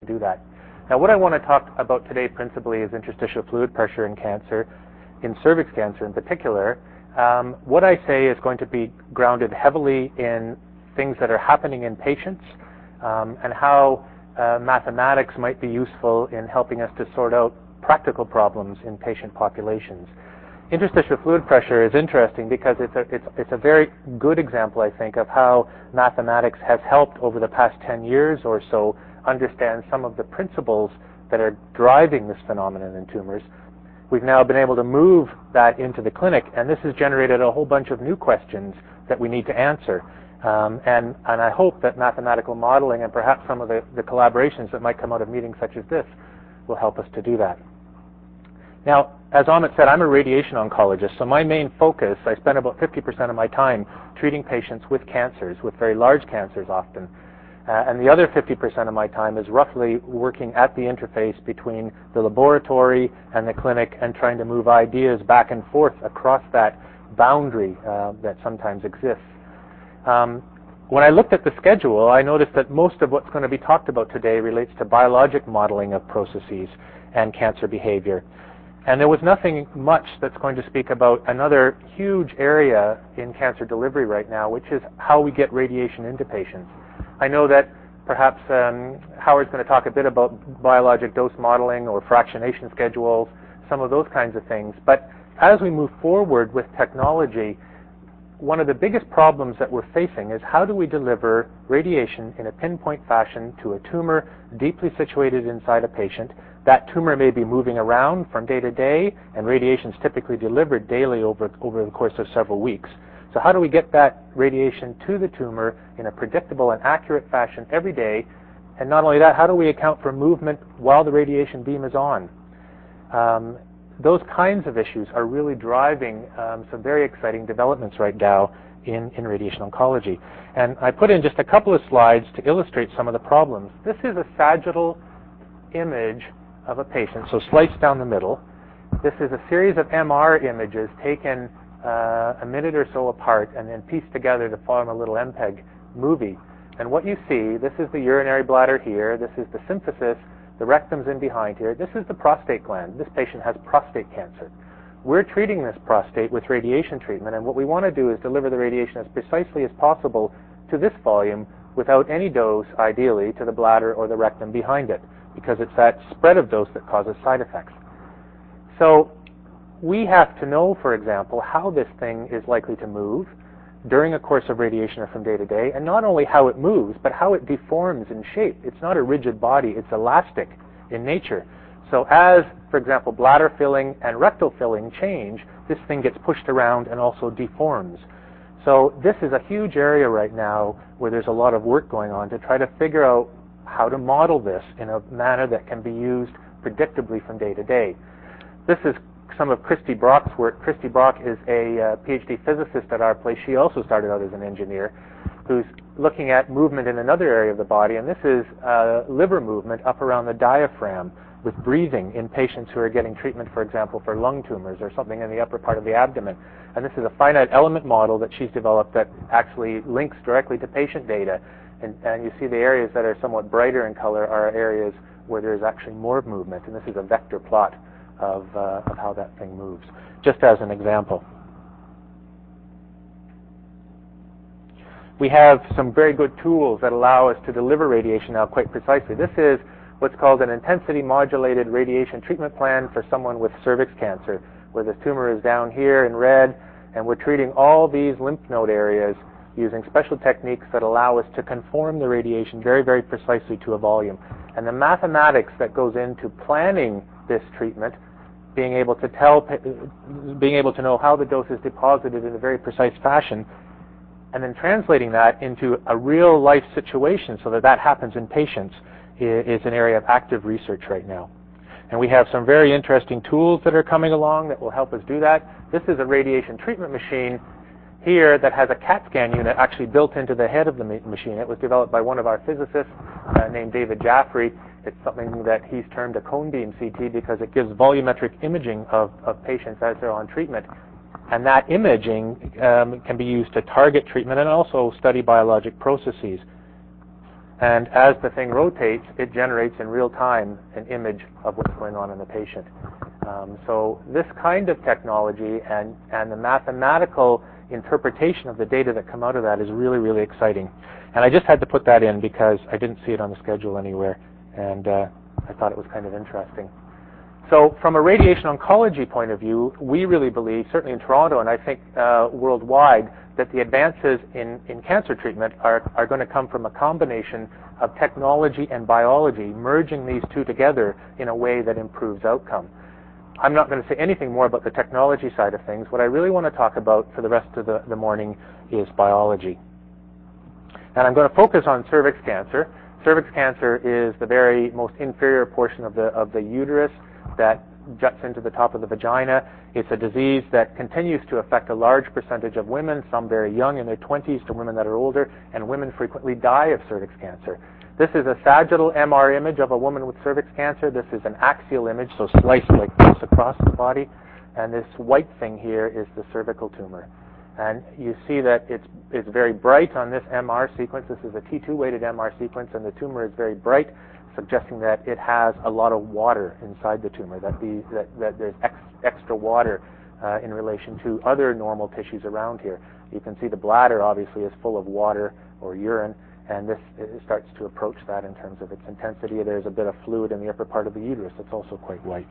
do that. Now, what I want to talk about today principally is interstitial fluid pressure in cancer, in cervix cancer in particular. What I say is going to be grounded heavily in things that are happening in patients and how mathematics might be useful in helping us to sort out practical problems in patient populations. Interstitial fluid pressure is interesting because it's a very good example, I think, of how mathematics has helped over the past 10 years or so understand some of the principles that are driving this phenomenon in tumors. We've now been able to move that into the clinic, and this has generated a whole bunch of new questions that we need to answer. And I hope that mathematical modeling and perhaps some of the collaborations that might come out of meetings such as this will help us to do that. Now, as Amit said, I'm a radiation oncologist, so my main focus, I spend about 50% of my time treating patients with cancers, with very large cancers often. And the other 50% of my time is roughly working at the interface between the laboratory and the clinic and trying to move ideas back and forth across that boundary that sometimes exists. When I looked at the schedule, I noticed that most of what's going to be talked about today relates to biologic modeling of processes and cancer behavior. And there was nothing much that's going to speak about another huge area in cancer delivery right now, which is how we get radiation into patients. I know that perhaps Howard's going to talk a bit about biologic dose modeling or fractionation schedules, some of those kinds of things. But as we move forward with technology, one of the biggest problems that we're facing is how do we deliver radiation in a pinpoint fashion to a tumor deeply situated inside a patient. That tumor may be moving around from day to day, and radiation is typically delivered daily over the course of several weeks. So how do we get that radiation to the tumor in a predictable and accurate fashion every day? And not only that, how do we account for movement while the radiation beam is on? Those kinds of issues are really driving some very exciting developments right now in radiation oncology. And I put in just a couple of slides to illustrate some of the problems. This is a sagittal image of a patient, so sliced down the middle. This is a series of MR images taken a minute or so apart and then pieced together to form a little MPEG movie. And what you see, this is the urinary bladder here, this is the symphysis, the rectum's in behind here, this is the prostate gland. This patient has prostate cancer. We're treating this prostate with radiation treatment, and what we want to do is deliver the radiation as precisely as possible to this volume without any dose, ideally, to the bladder or the rectum behind it, because it's that spread of dose that causes side effects. So we have to know, for example, how this thing is likely to move during a course of radiation or from day to day, and not only how it moves, but how it deforms in shape. It's not a rigid body, it's elastic in nature. So as, for example, bladder filling and rectal filling change, this thing gets pushed around and also deforms. So this is a huge area right now where there's a lot of work going on to try to figure out how to model this in a manner that can be used predictably from day to day. This is some of Christy Brock's work. Christy Brock is a PhD physicist at our place. She also started out as an engineer who's looking at movement in another area of the body, and this is liver movement up around the diaphragm with breathing in patients who are getting treatment, for example, for lung tumors or something in the upper part of the abdomen. And this is a finite element model that she's developed that actually links directly to patient data. And you see the areas that are somewhat brighter in color are areas where there's actually more movement, and this is a vector plot of how that thing moves, just as an example. We have some very good tools that allow us to deliver radiation now quite precisely. This is what's called an intensity modulated radiation treatment plan for someone with cervix cancer, where the tumor is down here in red, and we're treating all these lymph node areas using special techniques that allow us to conform the radiation very, very precisely to a volume. And the mathematics that goes into planning this treatment, being able to know how the dose is deposited in a very precise fashion, and then translating that into a real life situation so that that happens in patients is an area of active research right now. And we have some very interesting tools that are coming along that will help us do that. This is a radiation treatment machine here that has a CAT scan unit actually built into the head of the machine. It was developed by one of our physicists named David Jaffrey. It's something that he's termed a cone beam CT because it gives volumetric imaging of patients as they're on treatment. And that imaging can be used to target treatment and also study biologic processes. And as the thing rotates, it generates in real time an image of what's going on in the patient. So this kind of technology and the mathematical interpretation of the data that come out of that is really, really exciting. And I just had to put that in because I didn't see it on the schedule anywhere, and I thought it was kind of interesting. So from a radiation oncology point of view, we really believe, certainly in Toronto and I think worldwide, that the advances in cancer treatment are going to come from a combination of technology and biology, merging these two together in a way that improves outcome. I'm not going to say anything more about the technology side of things. What I really want to talk about for the rest of the morning is biology. And I'm going to focus on cervix cancer. Cervix cancer is the very most inferior portion of the uterus that juts into the top of the vagina. It's a disease that continues to affect a large percentage of women, some very young in their 20s to women that are older, and women frequently die of cervix cancer. This is a sagittal MR image of a woman with cervix cancer. This is an axial image, so sliced like this across the body. And this white thing here is the cervical tumor. And you see that it's very bright on this MR sequence. This is a T2-weighted MR sequence, and the tumor is very bright, suggesting that it has a lot of water inside the tumor, that there's extra water in relation to other normal tissues around here. You can see the bladder obviously is full of water or urine, and this starts to approach that in terms of its intensity. There's a bit of fluid in the upper part of the uterus that's also quite white.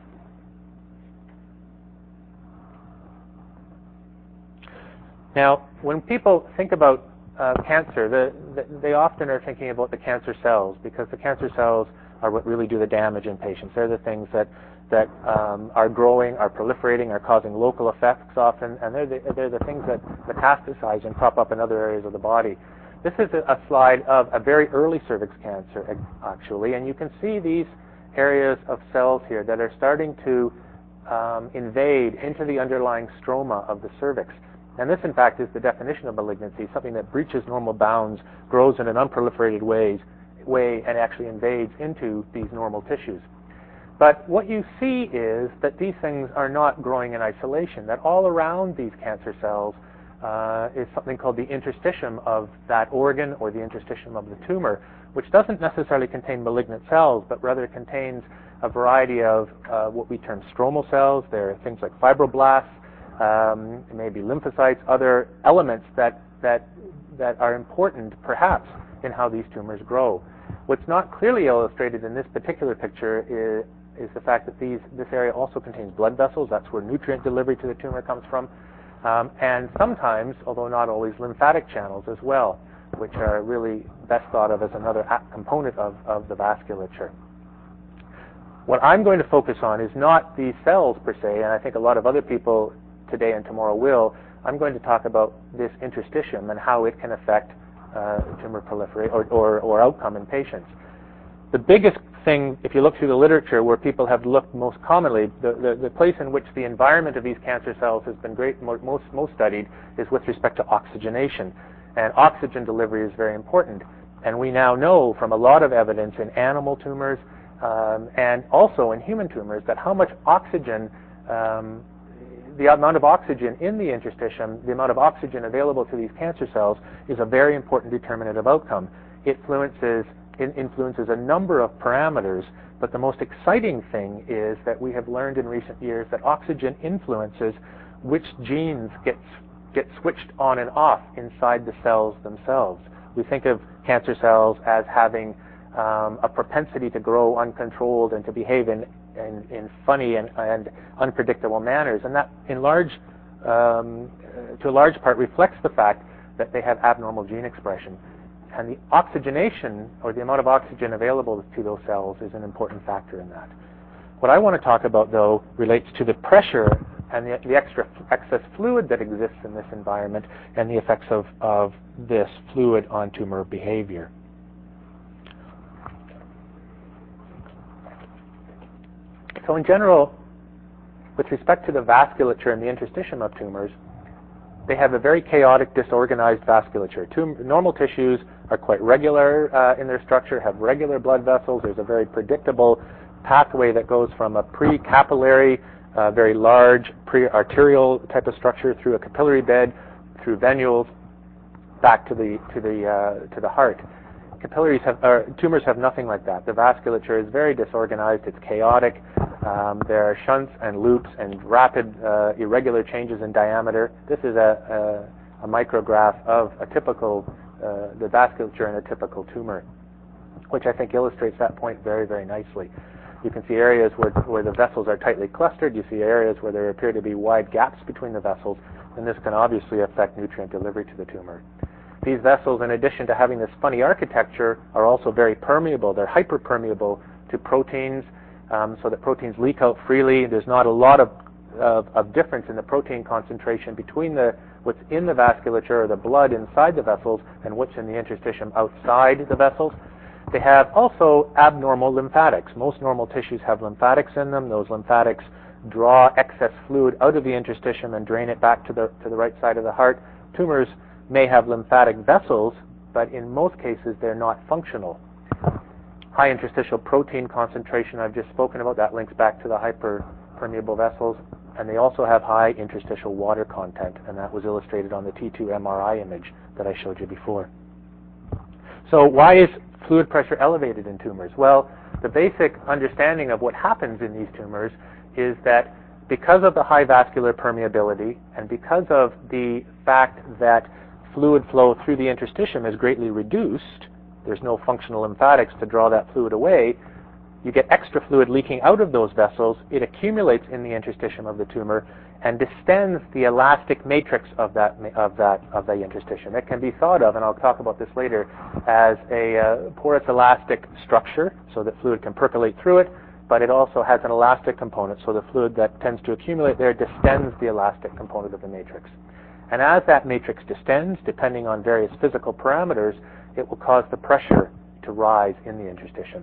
Now, when people think about cancer, they often are thinking about the cancer cells, because the cancer cells are what really do the damage in patients. They're the things that are growing, are proliferating, are causing local effects often, and they're the things that metastasize and crop up in other areas of the body. This is a slide of a very early cervix cancer, actually, and you can see these areas of cells here that are starting to invade into the underlying stroma of the cervix. And this, in fact, is the definition of malignancy, something that breaches normal bounds, grows in an unproliferated way, and actually invades into these normal tissues. But what you see is that these things are not growing in isolation, that all around these cancer cells is something called the interstitium of that organ, or the interstitium of the tumor, which doesn't necessarily contain malignant cells, but rather contains a variety of what we term stromal cells. There are things like fibroblasts, maybe lymphocytes, other elements that are important, perhaps, in how these tumors grow. What's not clearly illustrated in this particular picture is the fact that this area also contains blood vessels. That's where nutrient delivery to the tumor comes from. And sometimes, although not always, lymphatic channels as well, which are really best thought of as another component of the vasculature. What I'm going to focus on is not these cells per se, and I think a lot of other people today and tomorrow will. I'm going to talk about this interstitium and how it can affect tumor proliferation or outcome in patients. The biggest thing, if you look through the literature where people have looked most commonly, the place in which the environment of these cancer cells has been most studied is with respect to oxygenation. And oxygen delivery is very important. And we now know from a lot of evidence in animal tumors and also in human tumors that how much oxygen, the amount of oxygen in the interstitium, the amount of oxygen available to these cancer cells is a very important determinant of outcome. It influences a number of parameters, but the most exciting thing is that we have learned in recent years that oxygen influences which genes get switched on and off inside the cells themselves. We think of cancer cells as having a propensity to grow uncontrolled and to behave in funny and unpredictable manners, and that to a large part reflects the fact that they have abnormal gene expression. And the oxygenation, or the amount of oxygen available to those cells, is an important factor in that. What I want to talk about, though, relates to the pressure and the excess fluid that exists in this environment and the effects of this fluid on tumor behavior. So in general, with respect to the vasculature and the interstitium of tumors, they have a very chaotic, disorganized vasculature. Normal tissues are quite regular in their structure, have regular blood vessels. There's a very predictable pathway that goes from a pre-capillary, very large pre-arterial type of structure through a capillary bed, through venules, back to the heart. capillaries tumors have nothing like that. The vasculature is very disorganized. It's chaotic. There are shunts and loops and rapid, irregular changes in diameter. This is a micrograph of a typical, the vasculature in a typical tumor, which I think illustrates that point very, very nicely. You can see areas where the vessels are tightly clustered. You see areas where there appear to be wide gaps between the vessels, and this can obviously affect nutrient delivery to the tumor. These vessels, in addition to having this funny architecture, are also very permeable. They're hyperpermeable to proteins, so that proteins leak out freely. There's not a lot of difference in the protein concentration between what's in the vasculature or the blood inside the vessels and what's in the interstitium outside the vessels. They have also abnormal lymphatics. Most normal tissues have lymphatics in them. Those lymphatics draw excess fluid out of the interstitium and drain it back to the right side of the heart. Tumors may have lymphatic vessels, but in most cases they're not functional. High interstitial protein concentration I've just spoken about, that links back to the hyperpermeable vessels, and they also have high interstitial water content, and that was illustrated on the T2 MRI image that I showed you before. So why is fluid pressure elevated in tumors? Well, the basic understanding of what happens in these tumors is that because of the high vascular permeability and because of the fact that fluid flow through the interstitium is greatly reduced, there's no functional lymphatics to draw that fluid away, you get extra fluid leaking out of those vessels. It accumulates in the interstitium of the tumor and distends the elastic matrix of the interstitium. It can be thought of, and I'll talk about this later, as a porous elastic structure so that fluid can percolate through it, but it also has an elastic component, so the fluid that tends to accumulate there distends the elastic component of the matrix. And as that matrix distends, depending on various physical parameters, it will cause the pressure to rise in the interstitium.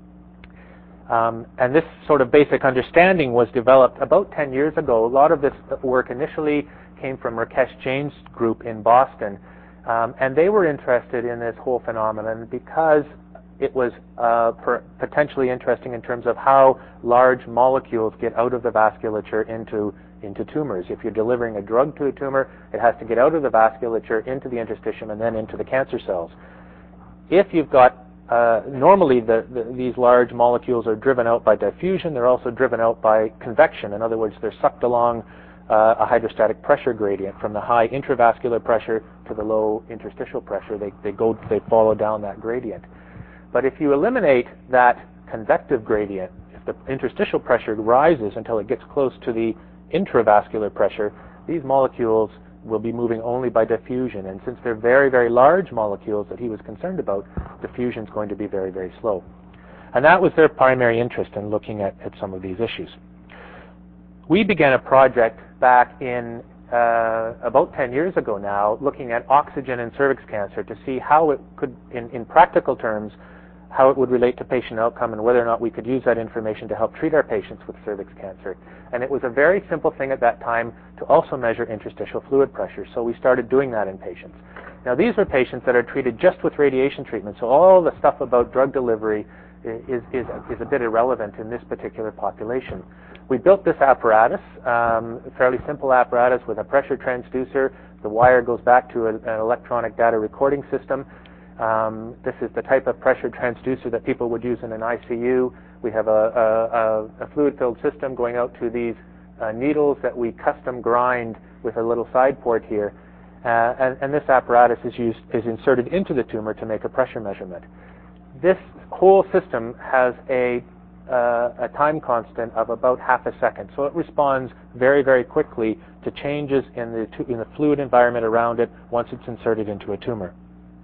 And this sort of basic understanding was developed about 10 years ago. A lot of this work initially came from Rakesh Jain's group in Boston, and they were interested in this whole phenomenon because it was potentially interesting in terms of how large molecules get out of the vasculature into tumors. If you're delivering a drug to a tumor, it has to get out of the vasculature into the interstitium and then into the cancer cells. If you've got normally these large molecules are driven out by diffusion. They're also driven out by convection. In other words, they're sucked along a hydrostatic pressure gradient from the high intravascular pressure to the low interstitial pressure. They follow down that gradient. But if you eliminate that convective gradient, if the interstitial pressure rises until it gets close to the intravascular pressure, these molecules will be moving only by diffusion. And since they're very, very large molecules that he was concerned about, diffusion is going to be very, very slow. And that was their primary interest in looking at some of these issues. We began a project back in about 10 years ago now, looking at oxygen in cervix cancer to see how it could, in practical terms, how it would relate to patient outcome and whether or not we could use that information to help treat our patients with cervix cancer. And it was a very simple thing at that time to also measure interstitial fluid pressure, so we started doing that in patients. Now these are patients that are treated just with radiation treatment, so all the stuff about drug delivery is a bit irrelevant in this particular population. We built this apparatus, a fairly simple apparatus with a pressure transducer. The wire goes back to an electronic data recording system. This is the type of pressure transducer that people would use in an ICU. We have a fluid-filled system going out to these needles that we custom grind with a little side port here. And this apparatus is inserted into the tumor to make a pressure measurement. This whole system has a time constant of about half a second, so it responds very, very quickly to changes in the fluid environment around it once it's inserted into a tumor.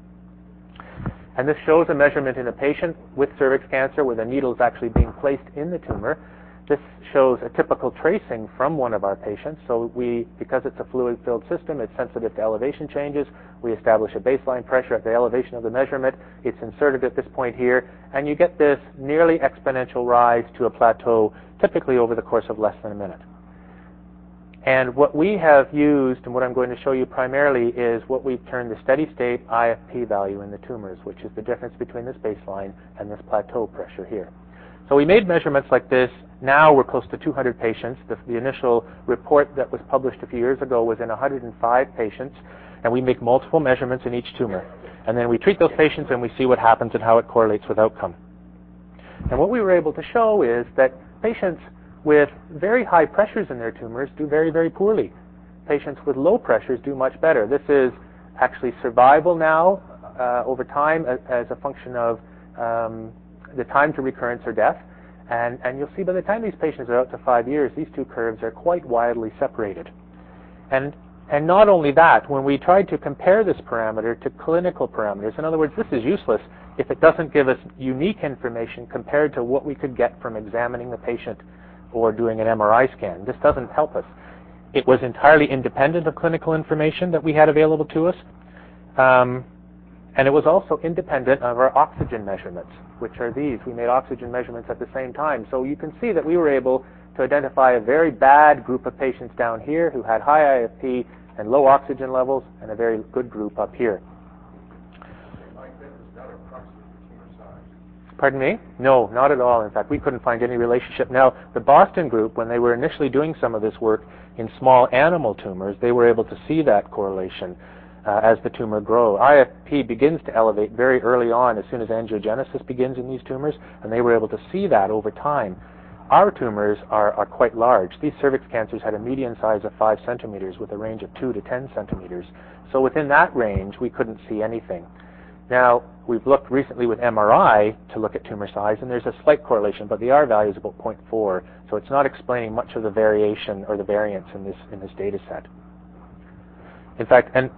And this shows a measurement in a patient with cervix cancer where the needle is actually being placed in the tumor. This shows a typical tracing from one of our patients. So because it's a fluid-filled system, it's sensitive to elevation changes. We establish a baseline pressure at the elevation of the measurement. It's inserted at this point here, and you get this nearly exponential rise to a plateau, typically over the course of less than a minute. And what we have used, and what I'm going to show you primarily, is what we've termed the steady-state IFP value in the tumors, which is the difference between this baseline and this plateau pressure here. So we made measurements like this. Now we're close to 200 patients. The initial report that was published a few years ago was in 105 patients. and we make multiple measurements in each tumor. And then we treat those patients and we see what happens and how it correlates with outcome. And what we were able to show is that patients with very high pressures in their tumors do very, very poorly. Patients with low pressures do much better. This is actually survival now over time as a function of the time to recurrence or death. And you'll see by the time these patients are out to 5 years, these two curves are quite widely separated. And not only that, when we tried to compare this parameter to clinical parameters, in other words, this is useless if it doesn't give us unique information compared to what we could get from examining the patient or doing an MRI scan. This doesn't help us. It was entirely independent of clinical information that we had available to us. And it was also independent of our oxygen measurements, which are these. We made oxygen measurements at the same time. So you can see that we were able to identify a very bad group of patients down here who had high IFP and low oxygen levels, and a very good group up here. Pardon me? No, not at all. In fact, we couldn't find any relationship. Now, the Boston group, when they were initially doing some of this work in small animal tumors, they were able to see that correlation as the tumor grows. IFP begins to elevate very early on as soon as angiogenesis begins in these tumors, and they were able to see that over time. Our tumors are quite large. These cervix cancers had a median size of 5 centimeters with a range of 2 to 10 centimeters. So within that range, we couldn't see anything. Now, we've looked recently with MRI to look at tumor size, and there's a slight correlation, but the R value is about 0.4, so it's not explaining much of the variation or the variance in this data set. In fact, in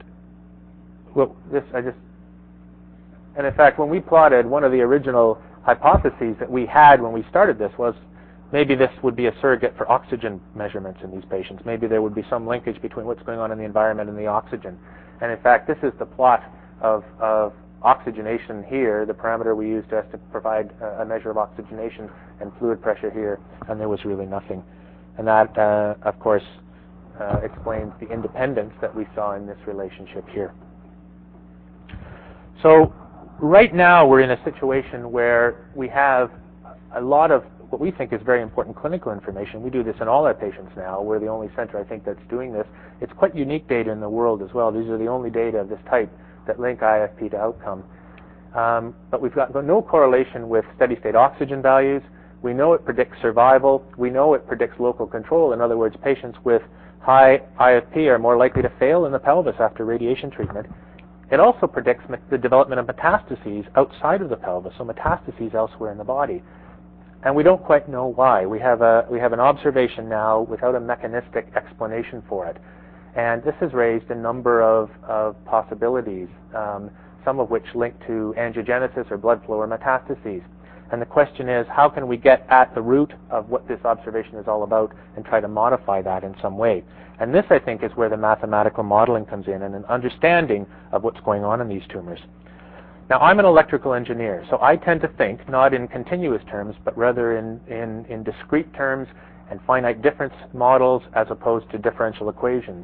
fact, when we plotted, one of the original hypotheses that we had when we started this was maybe this would be a surrogate for oxygen measurements in these patients. Maybe there would be some linkage between what's going on in the environment and the oxygen. And in fact, this is the plot of oxygenation here, the parameter we used to provide a measure of oxygenation and fluid pressure here, and there was really nothing. And that, of course, explains the independence that we saw in this relationship here. So right now we're in a situation where we have a lot of what we think is very important clinical information. We do this in all our patients now. We're the only center, I think, that's doing this. It's quite unique data in the world as well. These are the only data of this type that link IFP to outcome. But we've got no correlation with steady-state oxygen values. We know it predicts survival. We know it predicts local control. In other words, patients with high IFP are more likely to fail in the pelvis after radiation treatment. It also predicts the development of metastases outside of the pelvis, so metastases elsewhere in the body. And we don't quite know why. We have an observation now without a mechanistic explanation for it. And this has raised a number of possibilities, some of which link to angiogenesis or blood flow or metastases. And the question is, how can we get at the root of what this observation is all about and try to modify that in some way? And this, I think, is where the mathematical modeling comes in and an understanding of what's going on in these tumors. Now, I'm an electrical engineer, so I tend to think not in continuous terms, but rather in discrete terms and finite difference models as opposed to differential equations.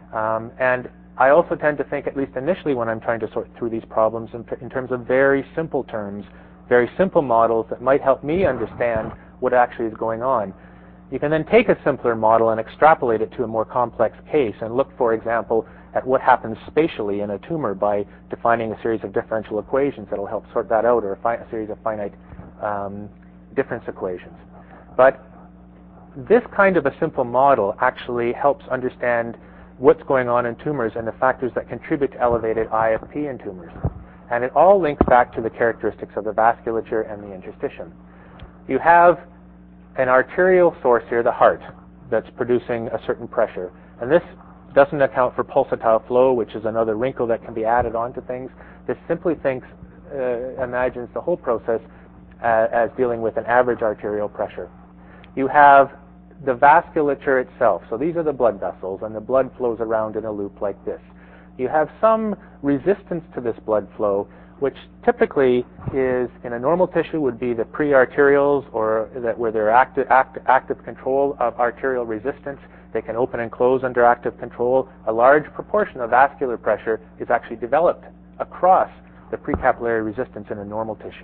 And I also tend to think, at least initially when I'm trying to sort through these problems, in terms of very simple terms, very simple models that might help me understand what actually is going on. You can then take a simpler model and extrapolate it to a more complex case and look, for example, at what happens spatially in a tumor by defining a series of differential equations that will help sort that out, or a series of finite difference equations. But this kind of a simple model actually helps understand what's going on in tumors and the factors that contribute to elevated IFP in tumors. And it all links back to the characteristics of the vasculature and the interstitium. You have an arterial source here, the heart, that's producing a certain pressure. And this doesn't account for pulsatile flow, which is another wrinkle that can be added onto things. This simply imagines the whole process as dealing with an average arterial pressure. You have the vasculature itself. So these are the blood vessels, and the blood flows around in a loop like this. You have some resistance to this blood flow, which typically is, in a normal tissue, would be the prearterials, or where they're active control of arterial resistance. They can open and close under active control. A large proportion of vascular pressure is actually developed across the precapillary resistance in a normal tissue.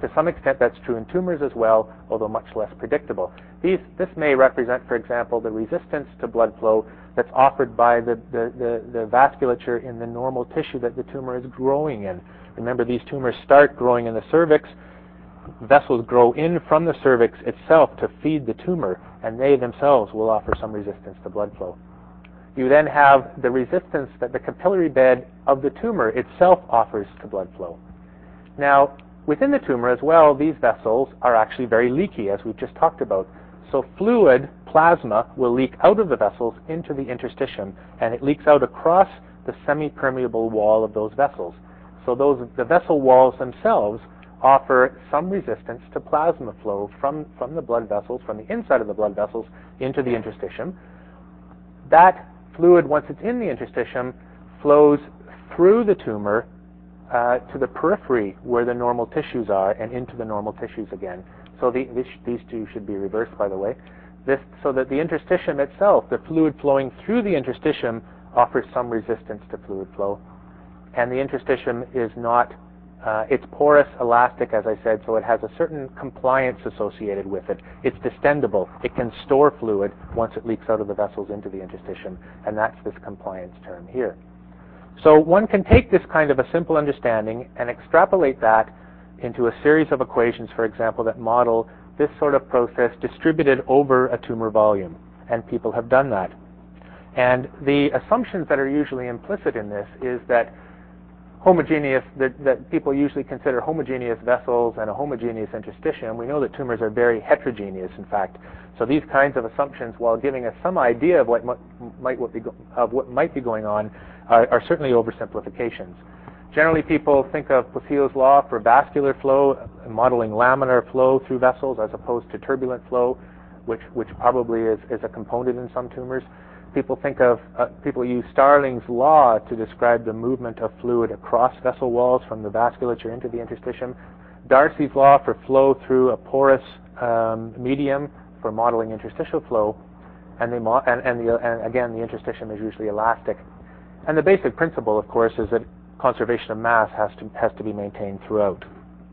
To some extent, that's true in tumors as well, although much less predictable. This may represent, for example, the resistance to blood flow that's offered by the vasculature in the normal tissue that the tumor is growing in. Remember, these tumors start growing in the cervix. Vessels grow in from the cervix itself to feed the tumor, and they themselves will offer some resistance to blood flow. You then have the resistance that the capillary bed of the tumor itself offers to blood flow. Now, within the tumor as well, these vessels are actually very leaky, as we've just talked about. So fluid, plasma, will leak out of the vessels into the interstitium, and it leaks out across the semi-permeable wall of those vessels. So the vessel walls themselves offer some resistance to plasma flow from the blood vessels, from the inside of the blood vessels into the interstitium. That fluid, once it's in the interstitium, flows through the tumor to the periphery where the normal tissues are and into the normal tissues again. So these two should be reversed, by the way. So that the interstitium itself, the fluid flowing through the interstitium, offers some resistance to fluid flow. And the interstitium is not, it's porous, elastic, as I said, so it has a certain compliance associated with it. It's distendable. It can store fluid once it leaks out of the vessels into the interstitium, and that's this compliance term here. So one can take this kind of a simple understanding and extrapolate that into a series of equations, for example, that model this sort of process distributed over a tumor volume, and people have done that. And the assumptions that are usually implicit in this is that that people usually consider homogeneous vessels and a homogeneous interstitium. We know that tumors are very heterogeneous, in fact. So these kinds of assumptions, while giving us some idea of what might be going on, are certainly oversimplifications. Generally, people think of Poiseuille's law for vascular flow, modeling laminar flow through vessels as opposed to turbulent flow, which probably is a component in some tumors. People use Starling's law to describe the movement of fluid across vessel walls from the vasculature into the interstitium. Darcy's law for flow through a porous medium for modeling interstitial flow, and again, the interstitium is usually elastic. And the basic principle, of course, is that conservation of mass has to be maintained throughout.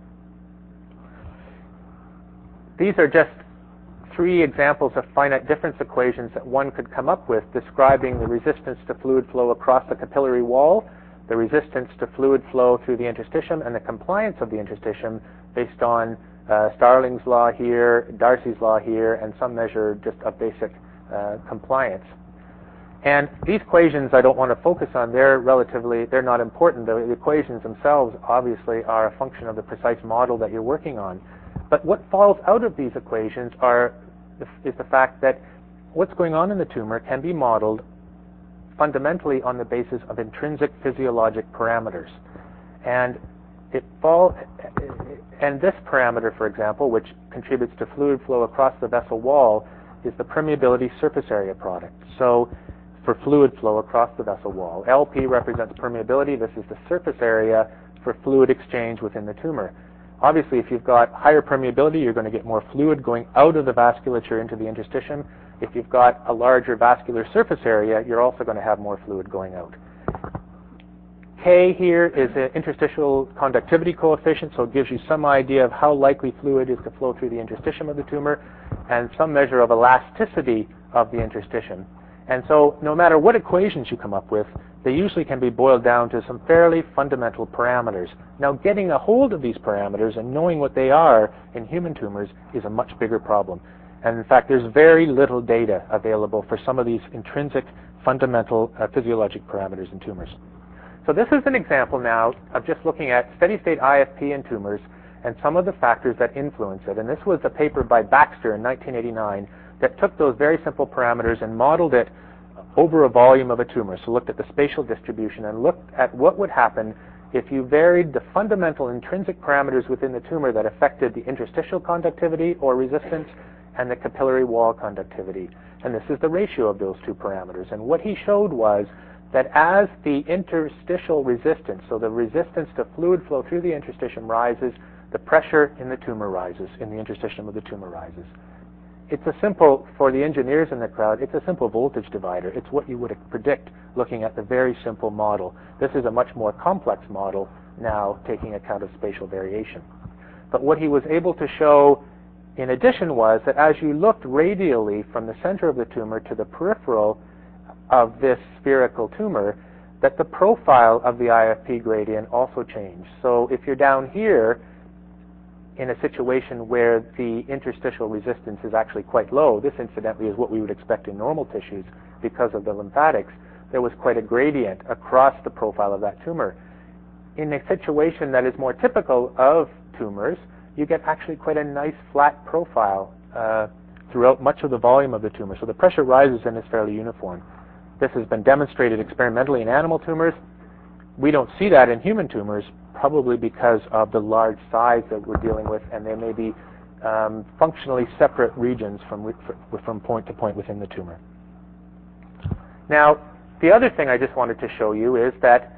These are just three examples of finite difference equations that one could come up with describing the resistance to fluid flow across the capillary wall, the resistance to fluid flow through the interstitium, and the compliance of the interstitium based on Starling's law here, Darcy's law here, and some measure just of basic compliance. And these equations I don't want to focus on. They're not important. The equations themselves obviously are a function of the precise model that you're working on. But what falls out of these equations is the fact that what's going on in the tumor can be modeled fundamentally on the basis of intrinsic physiologic parameters. And this parameter, for example, which contributes to fluid flow across the vessel wall, is the permeability surface area product. So for fluid flow across the vessel wall, LP represents permeability. This is the surface area for fluid exchange within the tumor. Obviously, if you've got higher permeability, you're going to get more fluid going out of the vasculature into the interstitium. If you've got a larger vascular surface area, you're also going to have more fluid going out. K here is an interstitial conductivity coefficient, so it gives you some idea of how likely fluid is to flow through the interstitium of the tumor, and some measure of elasticity of the interstitium. And so no matter what equations you come up with, they usually can be boiled down to some fairly fundamental parameters. Now, getting a hold of these parameters and knowing what they are in human tumors is a much bigger problem. And in fact, there's very little data available for some of these intrinsic fundamental physiologic parameters in tumors. So this is an example now of just looking at steady-state IFP in tumors and some of the factors that influence it. And this was a paper by Baxter in 1989 that took those very simple parameters and modeled it over a volume of a tumor. So looked at the spatial distribution and looked at what would happen if you varied the fundamental intrinsic parameters within the tumor that affected the interstitial conductivity or resistance and the capillary wall conductivity. And this is the ratio of those two parameters. And what he showed was that as the interstitial resistance, so the resistance to fluid flow through the interstitium rises, the pressure in the tumor rises, in the interstitium of the tumor rises. It's a simple, for the engineers in the crowd, it's a simple voltage divider. It's what you would predict looking at the very simple model. This is a much more complex model now taking account of spatial variation. But what he was able to show in addition was that as you looked radially from the center of the tumor to the peripheral of this spherical tumor, that the profile of the IFP gradient also changed. So if you're down here in a situation where the interstitial resistance is actually quite low, this incidentally is what we would expect in normal tissues because of the lymphatics, there was quite a gradient across the profile of that tumor. In a situation that is more typical of tumors, you get actually quite a nice flat profile throughout much of the volume of the tumor. So the pressure rises and is fairly uniform. This has been demonstrated experimentally in animal tumors. We don't see that in human tumors, probably because of the large size that we're dealing with, and there may be functionally separate regions from point to point within the tumor. Now, the other thing I just wanted to show you is that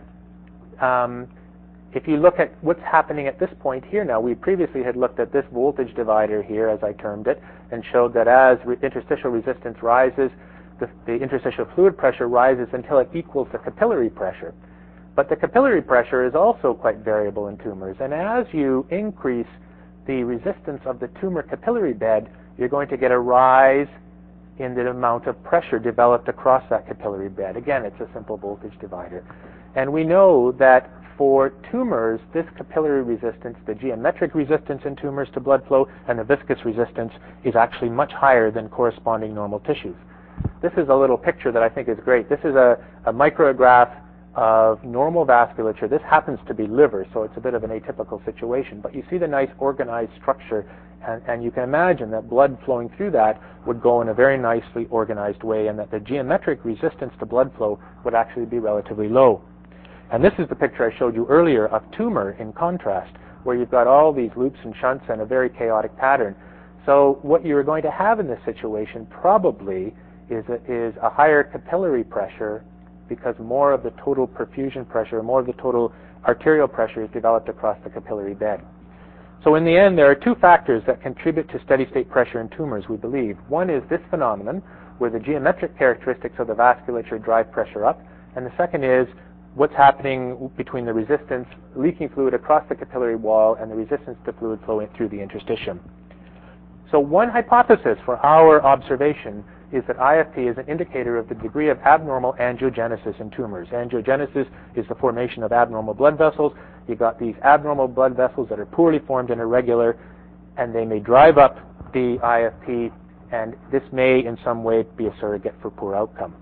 if you look at what's happening at this point here now, we previously had looked at this voltage divider here, as I termed it, and showed that as interstitial resistance rises, the interstitial fluid pressure rises until it equals the capillary pressure. But the capillary pressure is also quite variable in tumors, and as you increase the resistance of the tumor capillary bed, you're going to get a rise in the amount of pressure developed across that capillary bed. Again, it's a simple voltage divider. And we know that for tumors, this capillary resistance, the geometric resistance in tumors to blood flow, and the viscous resistance is actually much higher than corresponding normal tissues. This is a little picture that I think is great. This is a micrograph of normal vasculature. This happens to be liver, so it's a bit of an atypical situation. But you see the nice organized structure, and you can imagine that blood flowing through that would go in a very nicely organized way, and that the geometric resistance to blood flow would actually be relatively low. And this is the picture I showed you earlier of tumor in contrast, where you've got all these loops and shunts and a very chaotic pattern. So what you're going to have in this situation probably is a higher capillary pressure, because more of the total perfusion pressure, more of the total arterial pressure is developed across the capillary bed. So in the end, there are two factors that contribute to steady state pressure in tumors, we believe. One is this phenomenon, where the geometric characteristics of the vasculature drive pressure up, and the second is what's happening between the resistance, leaking fluid across the capillary wall, and the resistance to fluid flowing through the interstitium. So one hypothesis for our observation is that IFP is an indicator of the degree of abnormal angiogenesis in tumors. Angiogenesis is the formation of abnormal blood vessels. You've got these abnormal blood vessels that are poorly formed and irregular, and they may drive up the IFP, and this may in some way be a surrogate for poor outcome.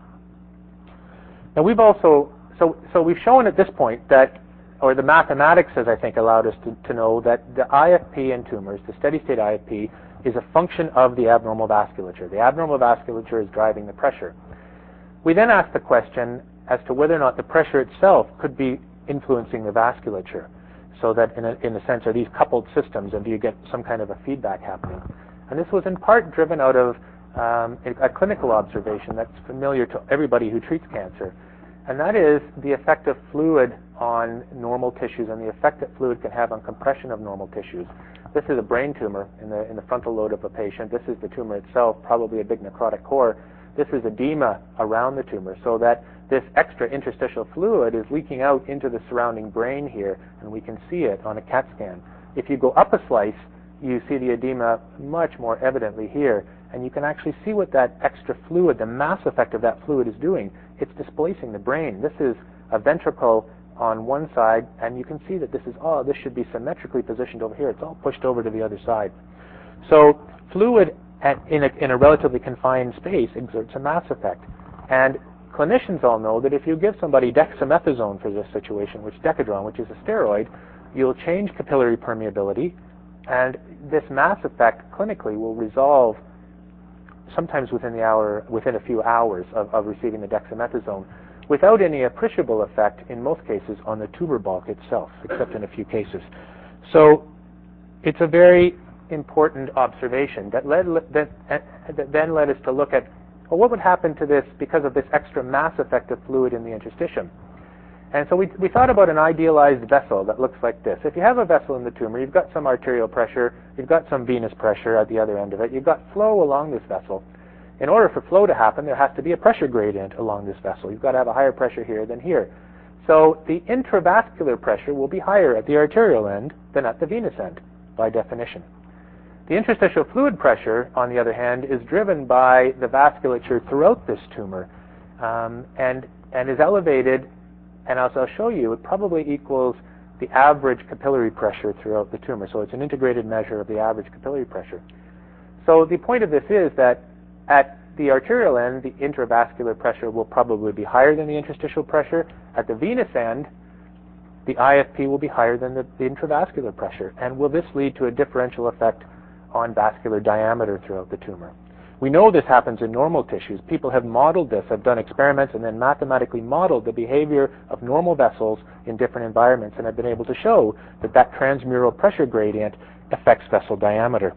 Now we've also, so we've shown at this point that, or the mathematics has, I think, allowed us to know that the IFP in tumors, the steady state IFP, is a function of the abnormal vasculature. The abnormal vasculature is driving the pressure. We then ask the question as to whether or not the pressure itself could be influencing the vasculature, so that in a sense are these coupled systems, and do you get some kind of a feedback happening? And this was in part driven out of a clinical observation that's familiar to everybody who treats cancer, and that is the effect of fluid on normal tissues and the effect that fluid can have on compression of normal tissues. This is a brain tumor in the frontal lobe of a patient. This is the tumor itself, probably a big necrotic core. This is edema around the tumor, so that this extra interstitial fluid is leaking out into the surrounding brain here, and we can see it on a CAT scan. If you go up a slice, you see the edema much more evidently here, and you can actually see what that extra fluid, the mass effect of that fluid is doing. It's displacing the brain. This is a ventricle on one side, and you can see that this should be symmetrically positioned over here. It's all pushed over to the other side. So fluid in a relatively confined space exerts a mass effect. And clinicians all know that if you give somebody dexamethasone for this situation, Decadron, which is a steroid, you'll change capillary permeability, and this mass effect clinically will resolve sometimes within a few hours of receiving the dexamethasone, without any appreciable effect in most cases on the tumor bulk itself, except in a few cases. So it's a very important observation that then led us to look at, well, what would happen to this because of this extra mass effect of fluid in the interstitium? And so we thought about an idealized vessel that looks like this. If you have a vessel in the tumor, you've got some arterial pressure, you've got some venous pressure at the other end of it, you've got flow along this vessel. In order for flow to happen, there has to be a pressure gradient along this vessel. You've got to have a higher pressure here than here. So the intravascular pressure will be higher at the arterial end than at the venous end. by definition. The interstitial fluid pressure, on the other hand, is driven by the vasculature throughout this tumor and is elevated, and as I'll show you, it probably equals the average capillary pressure throughout the tumor. So it's an integrated measure of the average capillary pressure. So the point of this is that at the arterial end, the intravascular pressure will probably be higher than the interstitial pressure. At the venous end, the IFP will be higher than the intravascular pressure. And will this lead to a differential effect on vascular diameter throughout the tumor? We know this happens in normal tissues. People have modeled this, have done experiments, and then mathematically modeled the behavior of normal vessels in different environments, and have been able to show that that transmural pressure gradient affects vessel diameter.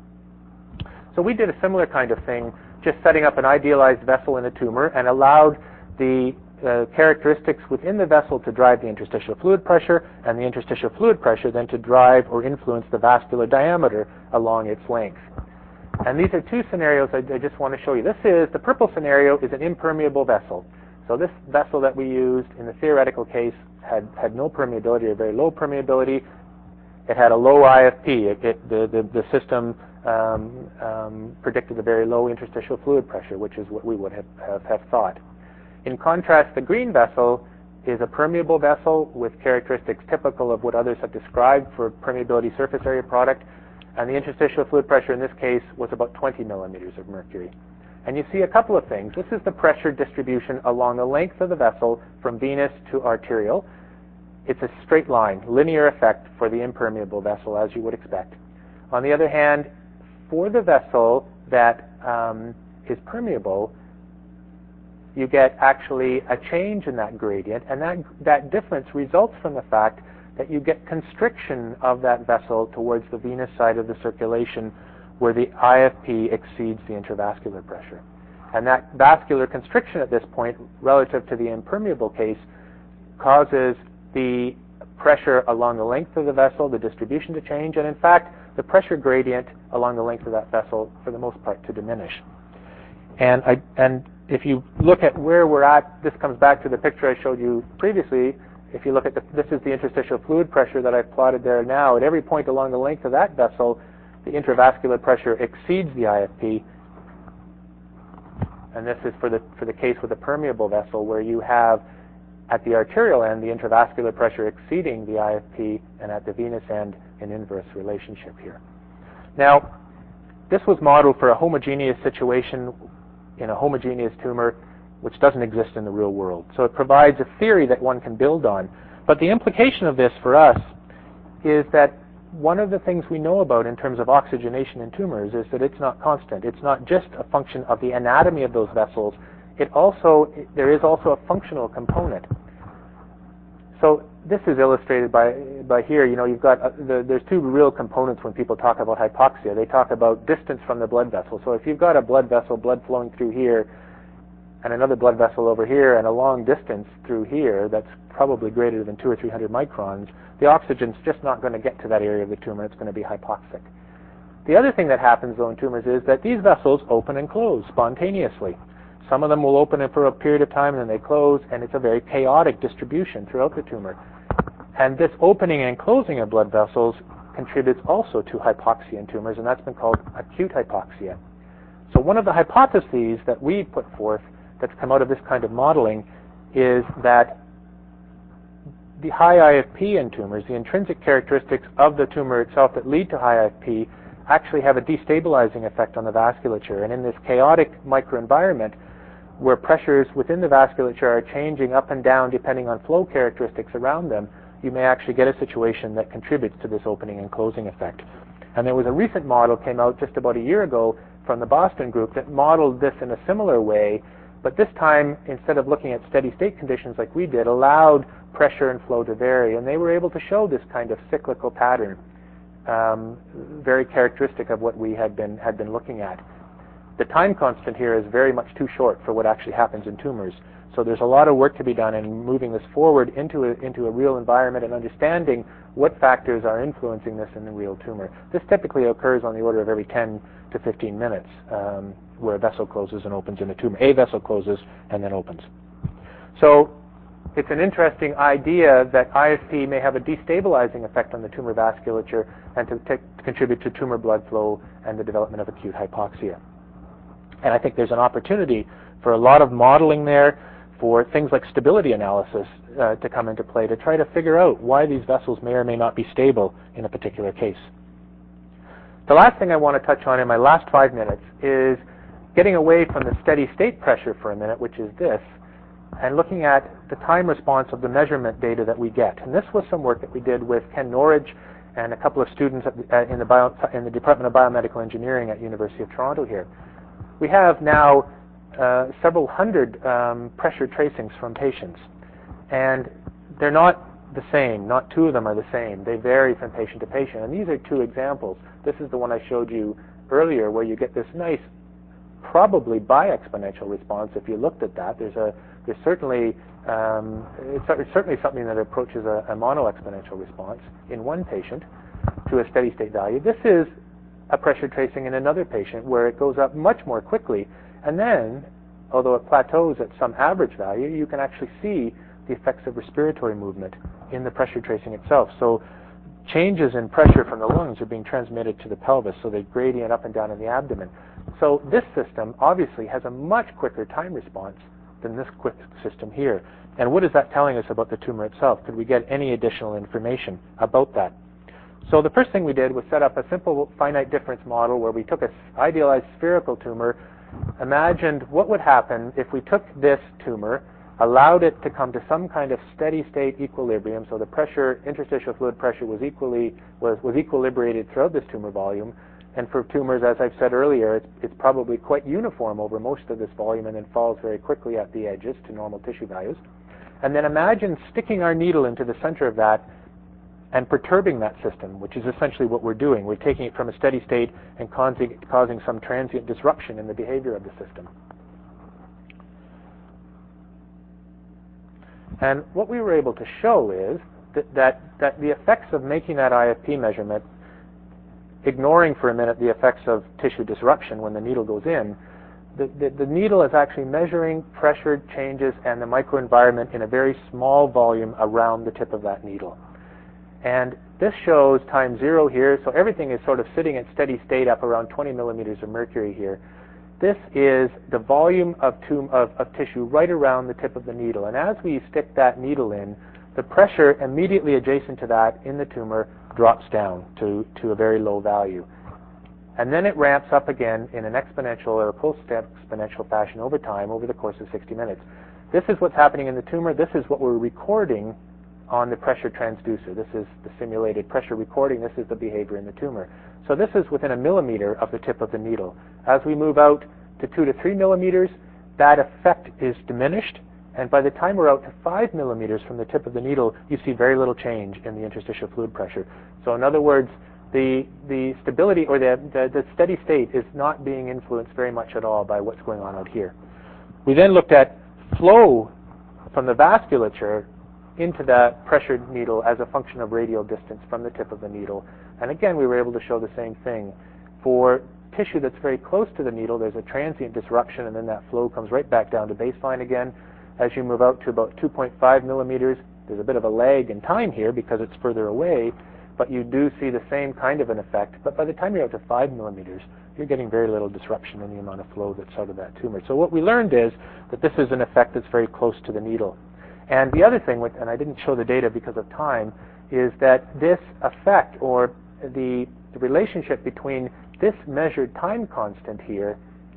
So we did a similar kind of thing, just setting up an idealized vessel in a tumor and allowed the characteristics within the vessel to drive the interstitial fluid pressure, and the interstitial fluid pressure then to drive or influence the vascular diameter along its length. And these are two scenarios I just want to show you. The purple scenario is an impermeable vessel. So this vessel that we used in the theoretical case had no permeability or very low permeability. It had a low IFP. The system predicted a very low interstitial fluid pressure, which is what we would have thought. In contrast, the green vessel is a permeable vessel with characteristics typical of what others have described for permeability surface area product, and the interstitial fluid pressure in this case was about 20 millimeters of mercury. And you see a couple of things. This is the pressure distribution along the length of the vessel from venous to arterial. It's a straight line, linear effect for the impermeable vessel, as you would expect. On the other hand, for the vessel that is permeable, you get actually a change in that gradient, and that difference results from the fact that you get constriction of that vessel towards the venous side of the circulation where the IFP exceeds the intravascular pressure. And that vascular constriction at this point, relative to the impermeable case, causes the pressure along the length of the vessel, the distribution to change, and in fact, the pressure gradient along the length of that vessel, for the most part, to diminish. And if you look at where we're at, this comes back to the picture I showed you previously. If you look at this is the interstitial fluid pressure that I've plotted there now. At every point along the length of that vessel, the intravascular pressure exceeds the IFP. And this is for the case with a permeable vessel, where you have at the arterial end the intravascular pressure exceeding the IFP, and at the venous end an inverse relationship here. Now, this was modeled for a homogeneous situation in a homogeneous tumor, which doesn't exist in the real world. So it provides a theory that one can build on. But the implication of this for us is that one of the things we know about in terms of oxygenation in tumors is that it's not constant. It's not just a function of the anatomy of those vessels. There is also a functional component. So this is illustrated by here. You know, you've got there's two real components when people talk about hypoxia. They talk about distance from the blood vessel. So if you've got a blood vessel, blood flowing through here, and another blood vessel over here, and a long distance through here that's probably greater than 200 or 300 microns, the oxygen's just not going to get to that area of the tumor. It's going to be hypoxic. The other thing that happens, though, in tumors is that these vessels open and close spontaneously. Some of them will open for a period of time, and then they close, and it's a very chaotic distribution throughout the tumor. And this opening and closing of blood vessels contributes also to hypoxia in tumors, and that's been called acute hypoxia. So one of the hypotheses that we put forth that's come out of this kind of modeling is that the high IFP in tumors, the intrinsic characteristics of the tumor itself that lead to high IFP, actually have a destabilizing effect on the vasculature. And in this chaotic microenvironment, where pressures within the vasculature are changing up and down depending on flow characteristics around them, you may actually get a situation that contributes to this opening and closing effect. And there was a recent model came out just about a year ago from the Boston group that modeled this in a similar way, but this time, instead of looking at steady state conditions like we did, allowed pressure and flow to vary, and they were able to show this kind of cyclical pattern, very characteristic of what we had been looking at. The time constant here is very much too short for what actually happens in tumors. So there's a lot of work to be done in moving this forward into a real environment and understanding what factors are influencing this in the real tumor. This typically occurs on the order of every 10 to 15 minutes, where a vessel closes and opens in a tumor. A vessel closes and then opens. So it's an interesting idea that ISP may have a destabilizing effect on the tumor vasculature and to contribute to tumor blood flow and the development of acute hypoxia. And I think there's an opportunity for a lot of modeling there, for things like stability analysis to come into play to try to figure out why these vessels may or may not be stable in a particular case. The last thing I want to touch on in my last 5 minutes is getting away from the steady state pressure for a minute, which is this, and looking at the time response of the measurement data that we get. And this was some work that we did with Ken Norridge and a couple of students in the Department of Biomedical Engineering at University of Toronto here. We have now several hundred pressure tracings from patients, and they're not the same. Not two of them are the same. They vary from patient to patient. And these are two examples. This is the one I showed you earlier, where you get this nice, probably bi-exponential response. If you looked at that, there's certainly it's certainly something that approaches a mono-exponential response in one patient to a steady state value. This is a pressure tracing in another patient where it goes up much more quickly, and then, although it plateaus at some average value, you can actually see the effects of respiratory movement in the pressure tracing itself. So changes in pressure from the lungs are being transmitted to the pelvis, so they gradient up and down in the abdomen. So this system obviously has a much quicker time response than this quick system here. And what is that telling us about the tumor itself? Could we get any additional information about that? So the first thing we did was set up a simple finite difference model where we took an idealized spherical tumor, imagined what would happen if we took this tumor, allowed it to come to some kind of steady state equilibrium, so the pressure, interstitial fluid pressure was equilibrated throughout this tumor volume. And for tumors, as I've said earlier, it's probably quite uniform over most of this volume and then falls very quickly at the edges to normal tissue values. And then imagine sticking our needle into the center of that and perturbing that system, which is essentially what we're doing. We're taking it from a steady state and causing some transient disruption in the behavior of the system. And what we were able to show is that the effects of making that IFP measurement, ignoring for a minute the effects of tissue disruption when the needle goes in, the needle is actually measuring pressure changes and the microenvironment in a very small volume around the tip of that needle. And this shows time zero here, so everything is sort of sitting at steady state up around 20 millimeters of mercury here. This is the volume of tissue right around the tip of the needle. And as we stick that needle in, the pressure immediately adjacent to that in the tumor drops down to a very low value. And then it ramps up again in an exponential or a post-exponential fashion over time, over the course of 60 minutes. This is what's happening in the tumor. This is what we're recording on the pressure transducer. This is the simulated pressure recording. This is the behavior in the tumor. So this is within a millimeter of the tip of the needle. As we move out to 2 to 3 millimeters, that effect is diminished. And by the time we're out to 5 millimeters from the tip of the needle, you see very little change in the interstitial fluid pressure. So in other words, the stability or the steady state is not being influenced very much at all by what's going on out here. We then looked at flow from the vasculature into the pressured needle as a function of radial distance from the tip of the needle. And again, we were able to show the same thing. For tissue that's very close to the needle, there's a transient disruption, and then that flow comes right back down to baseline again. As you move out to about 2.5 millimeters, there's a bit of a lag in time here because it's further away, but you do see the same kind of an effect. But by the time you're out to 5 millimeters, you're getting very little disruption in the amount of flow that's out of that tumor. So what we learned is that this is an effect that's very close to the needle. And the other thing, and I didn't show the data because of time, is that this effect, or the relationship between this measured time constant here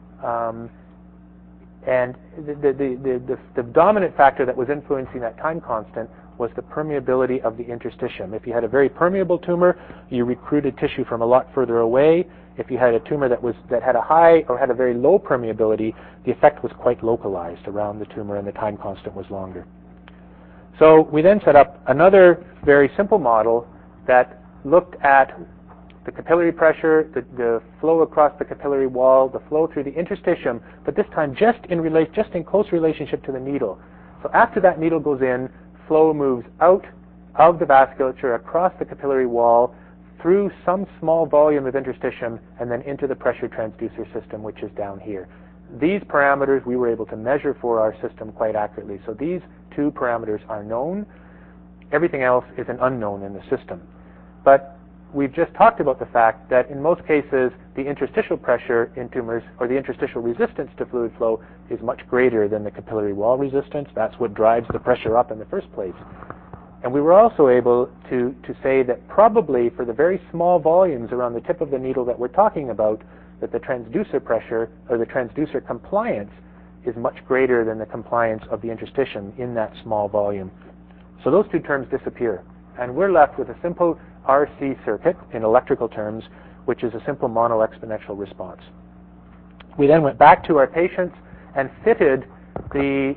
and the dominant factor that was influencing that time constant was the permeability of the interstitium. If you had a very permeable tumor, you recruited tissue from a lot further away. If you had a tumor that had a high or had a very low permeability, the effect was quite localized around the tumor and the time constant was longer. So we then set up another very simple model that looked at the capillary pressure, the flow across the capillary wall, the flow through the interstitium, but this time just in close relationship to the needle. So after that needle goes in, flow moves out of the vasculature across the capillary wall through some small volume of interstitium and then into the pressure transducer system, which is down here. these parameters we were able to measure for our system quite accurately. So these two parameters are known. Everything else is an unknown in the system. But we've just talked about the fact that in most cases, the interstitial pressure in tumors, or the interstitial resistance to fluid flow, is much greater than the capillary wall resistance. That's what drives the pressure up in the first place. And we were also able to say that probably for the very small volumes around the tip of the needle that we're talking about, that the transducer pressure, or the transducer compliance, is much greater than the compliance of the interstitium in that small volume. So those two terms disappear. And we're left with a simple RC circuit in electrical terms, which is a simple mono-exponential response. We then went back to our patients and fitted the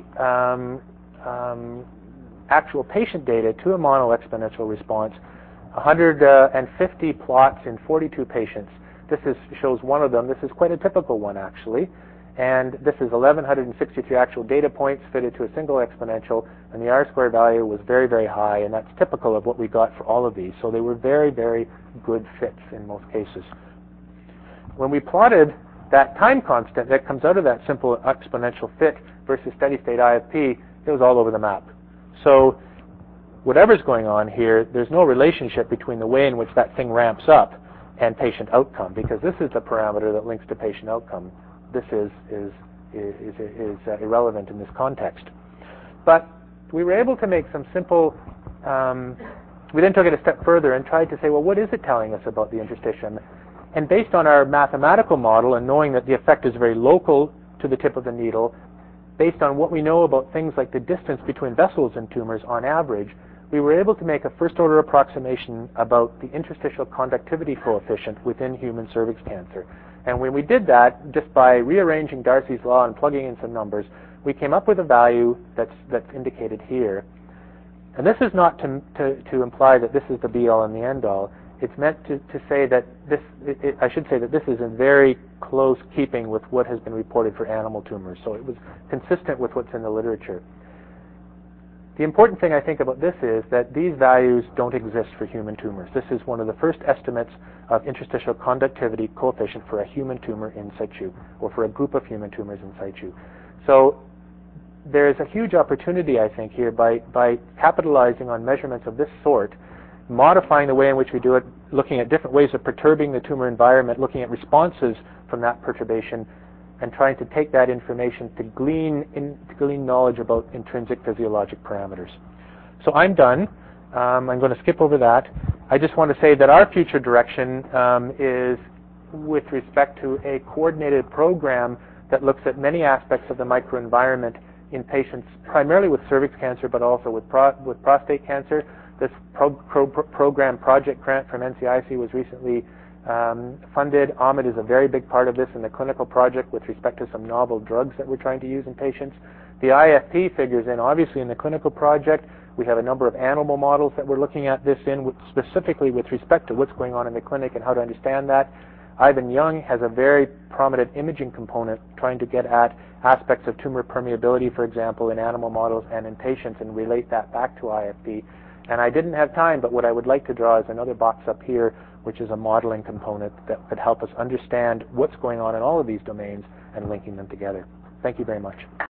actual patient data to a mono-exponential response, 150 plots in 42 patients. This shows one of them. This is quite a typical one, actually. And this is 1,163 actual data points fitted to a single exponential, and the R-square value was very, very high, and that's typical of what we got for all of these. So they were very, very good fits in most cases. When we plotted that time constant that comes out of that simple exponential fit versus steady-state IFP, it was all over the map. So whatever's going on here, there's no relationship between the way in which that thing ramps up and patient outcome, because this is the parameter that links to patient outcome. This is irrelevant in this context. But we were able to make some simple, we then took it a step further and tried to say, well, what is it telling us about the interstitium? And based on our mathematical model and knowing that the effect is very local to the tip of the needle, based on what we know about things like the distance between vessels in tumors on average, we were able to make a first-order approximation about the interstitial conductivity coefficient within human cervix cancer. And when we did that, just by rearranging Darcy's law and plugging in some numbers, we came up with a value that's indicated here. And this is not to imply that this is the be-all and the end-all. It's meant to say that I should say that this is in very close keeping with what has been reported for animal tumors. So it was consistent with what's in the literature. The important thing I think about this is that these values don't exist for human tumors. This is one of the first estimates of interstitial conductivity coefficient for a human tumor in situ, or for a group of human tumors in situ. So there's a huge opportunity, I think, here by capitalizing on measurements of this sort, modifying the way in which we do it, looking at different ways of perturbing the tumor environment, looking at responses from that perturbation, and trying to take that information to glean knowledge about intrinsic physiologic parameters. So I'm done. I'm going to skip over that. I just want to say that our future direction is with respect to a coordinated program that looks at many aspects of the microenvironment in patients, primarily with cervix cancer, but also with prostate cancer. This program project grant from NCIC was recently funded. Ahmed is a very big part of this in the clinical project with respect to some novel drugs that we're trying to use in patients. The IFP figures in, obviously, in the clinical project. We have a number of animal models that we're looking at this in, specifically with respect to what's going on in the clinic and how to understand that. Ivan Young has a very prominent imaging component trying to get at aspects of tumor permeability, for example, in animal models and in patients, and relate that back to IFP. And I didn't have time, but what I would like to draw is another box up here, which is a modeling component that could help us understand what's going on in all of these domains and linking them together. Thank you very much.